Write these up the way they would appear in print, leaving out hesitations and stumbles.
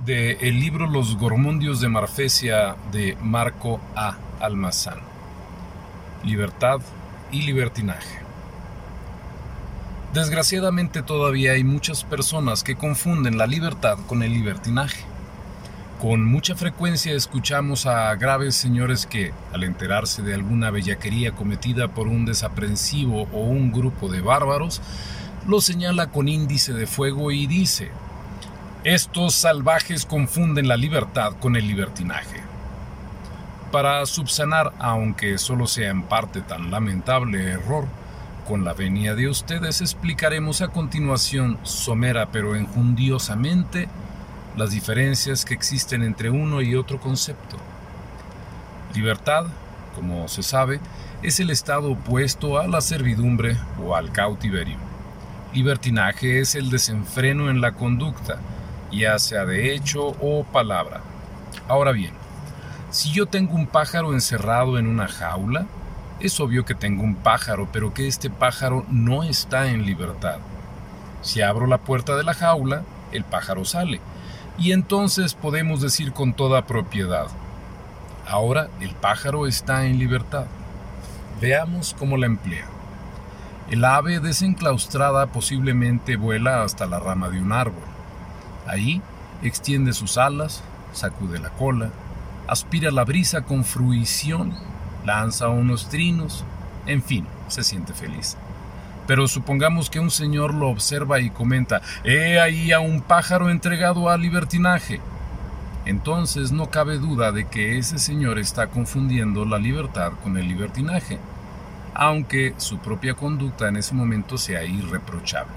de el libro Los Gormundios de Marfesia de Marco A. Almazán. Libertad y libertinaje. Desgraciadamente todavía hay muchas personas que confunden la libertad con el libertinaje. Con mucha frecuencia escuchamos a graves señores que, al enterarse de alguna bellaquería cometida por un desaprensivo o un grupo de bárbaros, lo señala con índice de fuego y dice: estos salvajes confunden la libertad con el libertinaje. Para subsanar, aunque solo sea en parte tan lamentable error, con la venia de ustedes explicaremos a continuación, somera pero enjundiosamente, las diferencias que existen entre uno y otro concepto. Libertad, como se sabe, es el estado opuesto a la servidumbre o al cautiverio. Libertinaje es el desenfreno en la conducta, ya sea de hecho o palabra. Ahora bien, si yo tengo un pájaro encerrado en una jaula, es obvio que tengo un pájaro, pero que este pájaro no está en libertad. Si abro la puerta de la jaula, el pájaro sale, y entonces podemos decir con toda propiedad: ahora el pájaro está en libertad. Veamos cómo la emplea. El ave desenclaustrada posiblemente vuela hasta la rama de un árbol. Ahí extiende sus alas, sacude la cola, aspira la brisa con fruición, lanza unos trinos, en fin, se siente feliz. Pero supongamos que un señor lo observa y comenta: «He ahí a un pájaro entregado al libertinaje». Entonces no cabe duda de que ese señor está confundiendo la libertad con el libertinaje, aunque su propia conducta en ese momento sea irreprochable.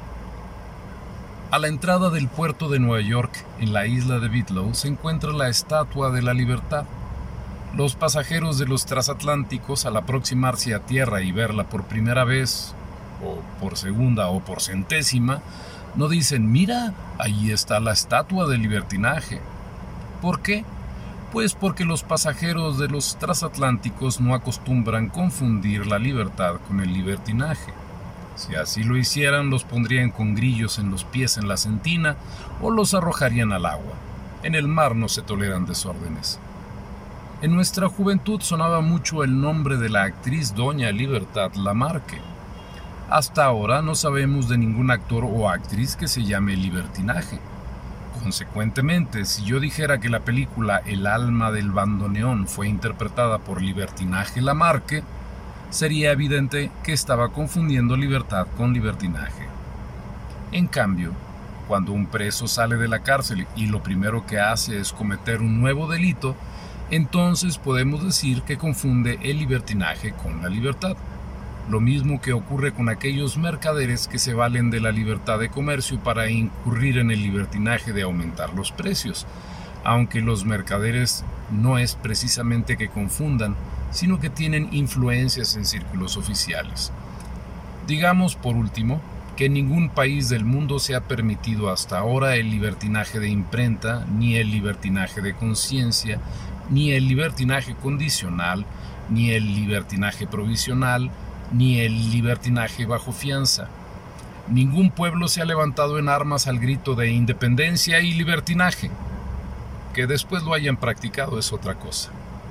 A la entrada del puerto de Nueva York, en la isla de Wicklow, se encuentra la Estatua de la Libertad. Los pasajeros de los transatlánticos, al aproximarse a tierra y verla por primera vez, o por segunda o por centésima, no dicen: «Mira, ahí está la estatua del libertinaje». ¿Por qué? Pues porque los pasajeros de los transatlánticos no acostumbran confundir la libertad con el libertinaje. Si así lo hicieran, los pondrían con grillos en los pies en la sentina o los arrojarían al agua. En el mar no se toleran desórdenes. En nuestra juventud sonaba mucho el nombre de la actriz Doña Libertad Lamarque. Hasta ahora no sabemos de ningún actor o actriz que se llame libertinaje. Consecuentemente, si yo dijera que la película El alma del bandoneón fue interpretada por Libertinaje Lamarque, sería evidente que estaba confundiendo libertad con libertinaje. En cambio, cuando un preso sale de la cárcel y lo primero que hace es cometer un nuevo delito, entonces podemos decir que confunde el libertinaje con la libertad. Lo mismo que ocurre con aquellos mercaderes que se valen de la libertad de comercio para incurrir en el libertinaje de aumentar los precios, aunque los mercaderes no es precisamente que confundan, sino que tienen influencias en círculos oficiales. Digamos, por último, que en ningún país del mundo se ha permitido hasta ahora el libertinaje de imprenta, ni el libertinaje de conciencia, ni el libertinaje condicional, ni el libertinaje provisional, ni el libertinaje bajo fianza. Ningún pueblo se ha levantado en armas al grito de independencia y libertinaje. Que después lo hayan practicado es otra cosa.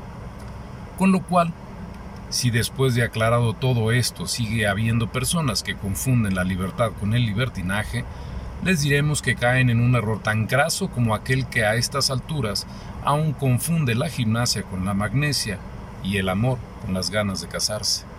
Con lo cual, si después de aclarado todo esto sigue habiendo personas que confunden la libertad con el libertinaje, les diremos que caen en un error tan graso como aquel que a estas alturas aún confunde la gimnasia con la magnesia y el amor con las ganas de casarse.